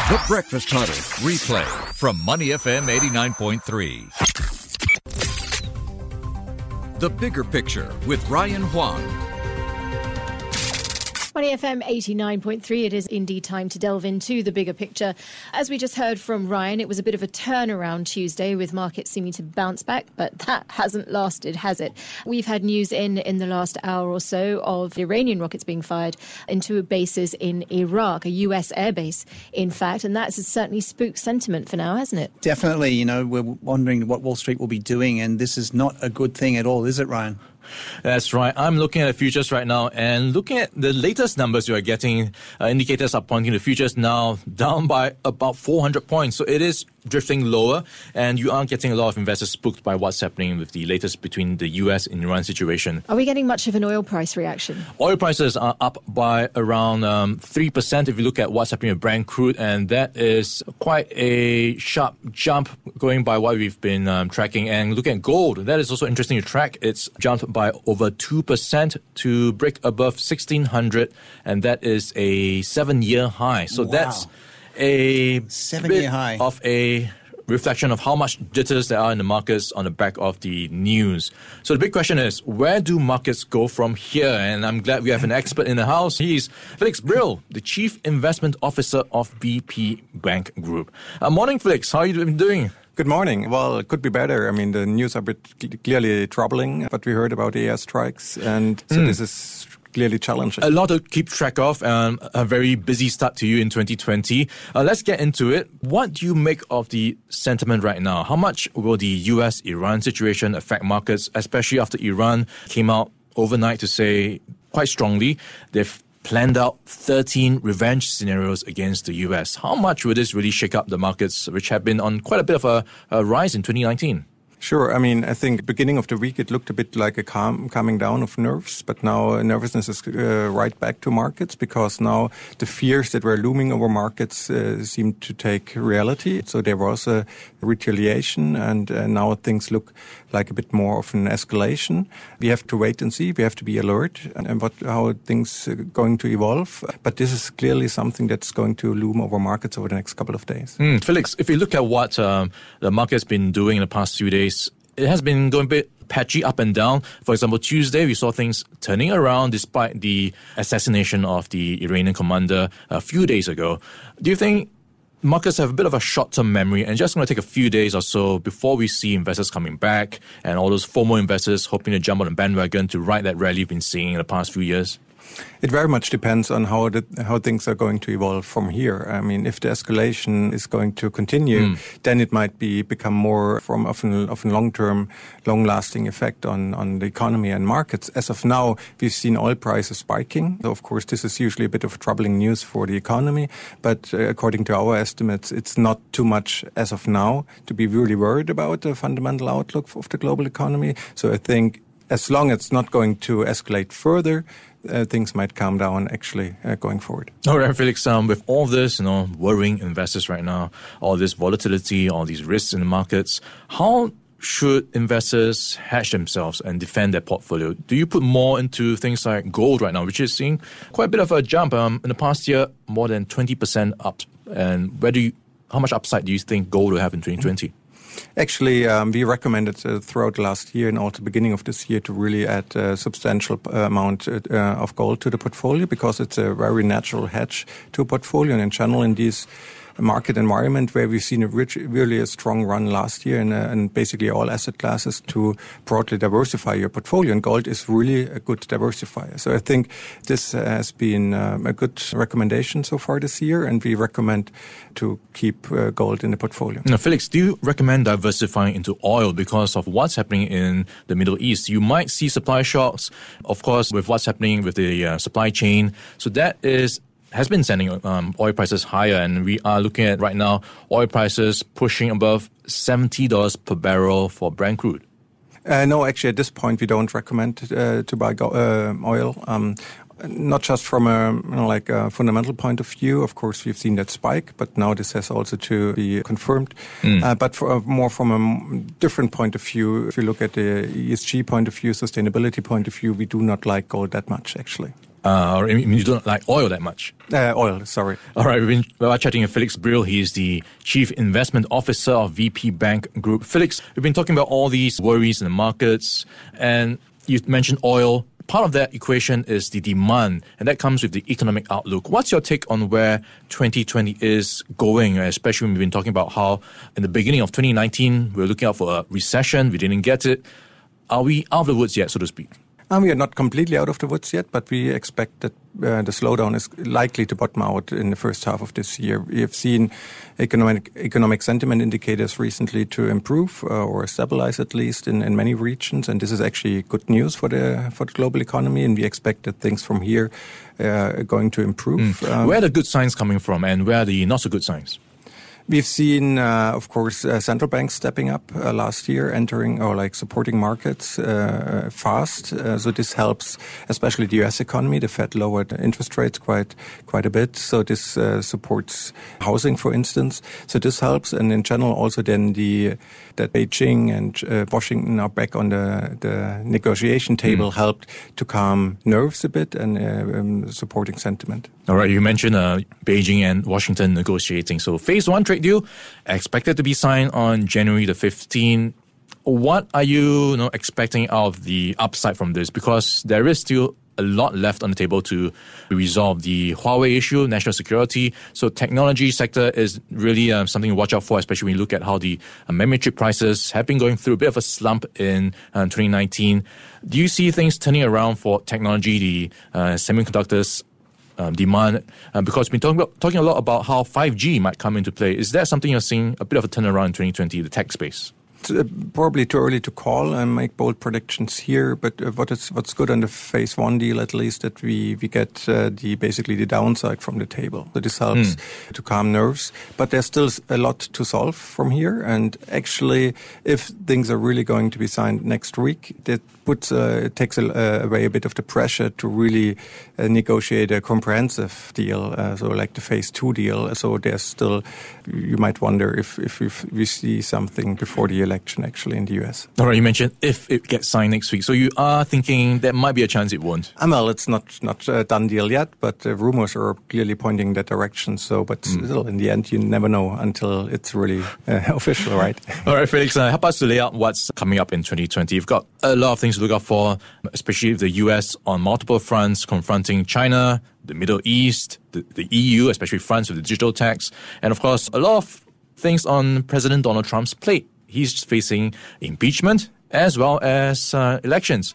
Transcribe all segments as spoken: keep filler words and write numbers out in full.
The Breakfast Huddle replay from Money F M eighty-nine point three. The Bigger Picture with Ryan Huang. Money F M eighty-nine point three, it is indeed time to delve into the bigger picture. As we just heard from Ryan, it was a bit of a turnaround Tuesday with markets seeming to bounce back, but that hasn't lasted, has it? We've had news in, in the last hour or so of Iranian rockets being fired into bases in Iraq, a U S airbase, in fact, and that's certainly spooked sentiment for now, hasn't it? Definitely. You know, we're wondering what Wall Street will be doing, and this is not a good thing at all, is it, Ryan? That's right. I'm looking at the futures right now and looking at the latest numbers you are getting. Uh, indicators are pointing to futures now down by about four hundred points. So it is drifting lower, and you are getting a lot of investors spooked by what's happening with the latest between the U S and Iran situation. Are we getting much of an oil price reaction? Oil prices are up by around um, three percent if you look at what's happening with Brent crude, and that is quite a sharp jump going by what we've been um, tracking. And looking at gold, that is also interesting to track. It's jumped by over two percent to break above sixteen hundred, and that is a seven-year high. So wow. that's a seven-year bit high of a reflection of how much jitters there are in the markets on the back of the news. So the big question is, where do markets go from here? And I'm glad we have an expert in the house. He's Felix Brill, the Chief Investment Officer of B P Bank Group. Uh, morning, Felix. How are you doing? Good morning. Well, it could be better. I mean, the news are a bit clearly troubling, but we heard about airstrikes, and so mm. this is clearly challenging. A lot to keep track of, and a very busy start to you in twenty twenty. Uh, let's get into it. What do you make of the sentiment right now? How much will the U S Iran situation affect markets, especially after Iran came out overnight to say quite strongly they've planned out thirteen revenge scenarios against the U S. How much will this really shake up the markets, which have been on quite a bit of a, a rise in twenty nineteen? Sure. I mean, I think beginning of the week, it looked a bit like a calm, calming down of nerves, but now nervousness is uh, right back to markets, because now the fears that were looming over markets uh, seem to take reality. So there was a retaliation, and uh, now things look like a bit more of an escalation. We have to wait and see. We have to be alert and what how things are going to evolve. But this is clearly something that's going to loom over markets over the next couple of days. Mm, Felix, if you look at what um, the market's been doing in the past few days, it has been going a bit patchy up and down. For example, Tuesday, we saw things turning around despite the assassination of the Iranian commander a few days ago. Do you think markets have a bit of a short-term memory and just going to take a few days or so before we see investors coming back and all those FOMO investors hoping to jump on the bandwagon to ride that rally we've been seeing in the past few years? It very much depends on how the, how things are going to evolve from here. I mean, if the escalation is going to continue, mm. then it might be become more from of an, of a long-term, long-lasting effect on, on the economy and markets. As of now, we've seen oil prices spiking. So, of course, this is usually a bit of troubling news for the economy. But uh, according to our estimates, it's not too much as of now to be really worried about the fundamental outlook of the global economy. So I think as long as it's not going to escalate further, Uh, things might calm down actually uh, going forward. All right, Felix, um, with all this, you know, worrying investors right now, all this volatility, all these risks in the markets, how should investors hedge themselves and defend their portfolio? Do you put more into things like gold right now, which is seeing quite a bit of a jump um, in the past year, more than twenty percent up? And where do you, how much upside do you think gold will have in twenty twenty? Actually, um, we recommended uh, throughout last year and also beginning of this year to really add a substantial uh, amount uh, of gold to the portfolio, because it's a very natural hedge to a portfolio. And in general, in these market environment where we've seen a rich, really a strong run last year in, uh, in basically all asset classes to broadly diversify your portfolio. And gold is really a good diversifier. So I think this has been um, a good recommendation so far this year, and we recommend to keep uh, gold in the portfolio. Now, Felix, do you recommend diversifying into oil because of what's happening in the Middle East? You might see supply shocks, of course, with what's happening with the uh, supply chain. So that is has been sending um, oil prices higher, and we are looking at right now oil prices pushing above seventy dollars per barrel for Brent crude. Uh, no, actually, at this point, we don't recommend uh, to buy go- uh, oil. Um, Not just from a you know, like a fundamental point of view. Of course, we've seen that spike, but now this has also to be confirmed. Mm. Uh, but for, uh, more from a different point of view, if you look at the E S G point of view, sustainability point of view, we do not like gold that much, actually. Uh, or you don't like oil that much? Uh, oil, sorry. All right, we've been we're chatting with Felix Brill. He's the Chief Investment Officer of V P Bank Group. Felix, we've been talking about all these worries in the markets, and you mentioned oil. Part of that equation is the demand, and that comes with the economic outlook. What's your take on where twenty twenty is going, especially when we've been talking about how in the beginning of twenty nineteen, we were looking out for a recession, we didn't get it. Are we out of the woods yet, so to speak? Um, we are not completely out of the woods yet, but we expect that uh, the slowdown is likely to bottom out in the first half of this year. We have seen economic economic sentiment indicators recently to improve uh, or stabilize at least in, in many regions, and this is actually good news for the for the global economy. And we expect that things from here uh, are going to improve. Mm. Um, where are the good signs coming from, and where are the not so good signs? We've seen, uh, of course, uh, central banks stepping up uh, last year, entering or like supporting markets uh, fast. Uh, so this helps, especially the U S economy. The Fed lowered interest rates quite quite a bit. So this uh, supports housing, for instance. So this helps, and in general, also then the that Beijing and uh, Washington are back on the the negotiation table mm. helped to calm nerves a bit and uh, um, supporting sentiment. All right, you mentioned uh, Beijing and Washington negotiating. So phase one trade deal expected to be signed on January the fifteenth. What are you, you know, expecting out of the upside from this? Because there is still a lot left on the table to resolve. The Huawei issue, national security. So technology sector is really um, something to watch out for, especially when you look at how the uh, memory chip prices have been going through a bit of a slump in uh, twenty nineteen. Do you see things turning around for technology, the uh, semiconductors um, demand? Uh, because we've been talking, about, talking a lot about how five G might come into play. Is that something you're seeing a bit of a turnaround in twenty twenty, the tech space? Uh, probably too early to call and make bold predictions here, but uh, what is what's good on the phase one deal, at least, that we we get uh, the basically the downside from the table. So this helps mm. to calm nerves, but there's still a lot to solve from here. And actually, if things are really going to be signed next week, that puts uh, it takes a, uh, away a bit of the pressure to really uh, negotiate a comprehensive deal, uh, so like the phase two deal. So there's still, you might wonder if if, if we see something before the election. Actually in the U S. All right, you mentioned if it gets signed next week. So you are thinking there might be a chance it won't? Um, well, it's not not a done deal yet, but uh, rumors are clearly pointing that direction. So, but mm. still, in the end, you never know until it's really uh, official, right? All right, Felix, uh, help us to lay out what's coming up in twenty twenty. You've got a lot of things to look out for, especially the U S on multiple fronts, confronting China, the Middle East, the, the E U, especially France with the digital tax, and of course, a lot of things on President Donald Trump's plate. He's facing impeachment as well as uh, elections.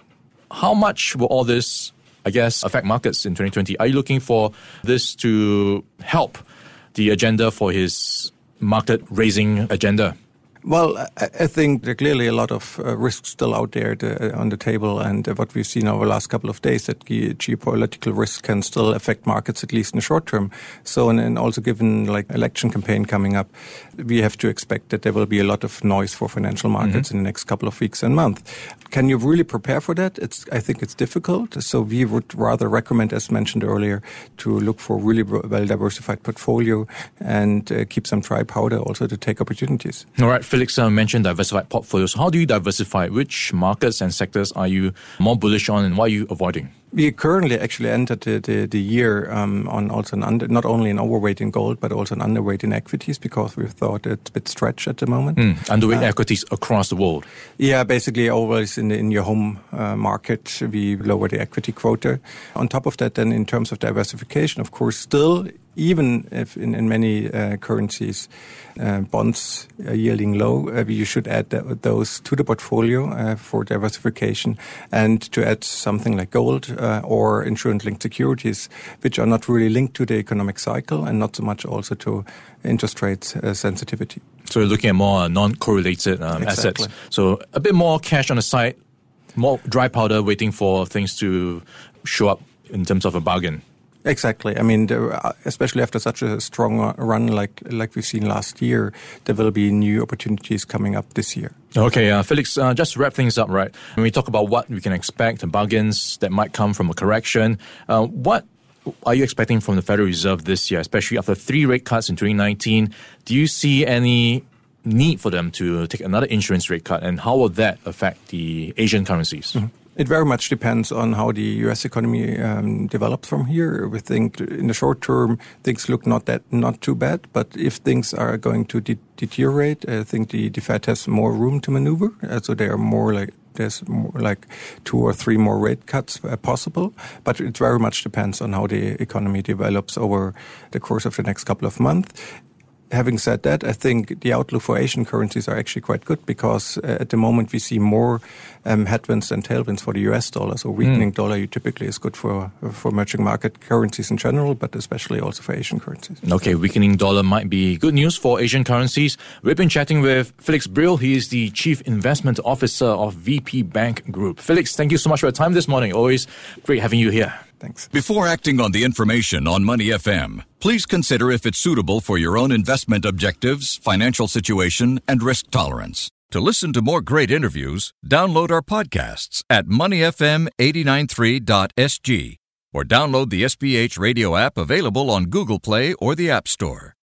How much will all this, I guess, affect markets in twenty twenty? Are you looking for this to help the agenda for his market-raising agenda? Well, I think there are clearly a lot of uh, risks still out there to, uh, on the table, and uh, what we've seen over the last couple of days, that ge- geopolitical risks can still affect markets, at least in the short term. So, and, and also given like election campaign coming up, we have to expect that there will be a lot of noise for financial markets mm-hmm. in the next couple of weeks and months. Can you really prepare for that? It's, I think it's difficult. So we would rather recommend, as mentioned earlier, to look for a really well-diversified portfolio and uh, keep some dry powder also to take opportunities. All right. Felix uh, mentioned diversified portfolios. How do you diversify? Which markets and sectors are you more bullish on, and what are you avoiding? We currently actually entered the, the, the year um, on also an under, not only an overweight in gold, but also an underweight in equities, because we thought it's a bit stretched at the moment. Mm, underweight uh, equities across the world. Yeah, basically always in the, in your home uh, market, we lower the equity quota. On top of that, then in terms of diversification, of course, still, even if in, in many uh, currencies, uh, bonds are yielding low, uh, you should add th- those to the portfolio uh, for diversification, and to add something like gold uh, or insurance-linked securities, which are not really linked to the economic cycle and not so much also to interest rate uh, sensitivity. So you're looking at more non-correlated um, exactly. assets. So a bit more cash on the side, more dry powder waiting for things to show up in terms of a bargain. Exactly. I mean, there, especially after such a strong run like like we've seen last year, there will be new opportunities coming up this year. Okay, uh, Felix, uh, just to wrap things up, right? When we talk about what we can expect, the bargains that might come from a correction, uh, what are you expecting from the Federal Reserve this year, especially after three rate cuts in twenty nineteen? Do you see any need for them to take another insurance rate cut, and how will that affect the Asian currencies? Mm-hmm. It very much depends on how the U S economy um, develops from here. We think in the short term things look not that not too bad, but if things are going to de- deteriorate, I think the, the Fed has more room to maneuver. Uh, so they are more like there's more like two or three more rate cuts uh, possible, but it very much depends on how the economy develops over the course of the next couple of months. Having said that, I think the outlook for Asian currencies are actually quite good because uh, at the moment we see more um, headwinds than tailwinds for the U S dollar. So weakening mm. dollar typically is good for for emerging market currencies in general, but especially also for Asian currencies. Okay, weakening dollar might be good news for Asian currencies. We've been chatting with Felix Brill. He is the Chief Investment Officer of V P Bank Group. Felix, thank you so much for your time this morning. Always great having you here. Thanks. Before acting on the information on Money F M, please consider if it's suitable for your own investment objectives, financial situation, and risk tolerance. To listen to more great interviews, download our podcasts at money f m eight nine three dot s g or download the S B H radio app available on Google Play or the App Store.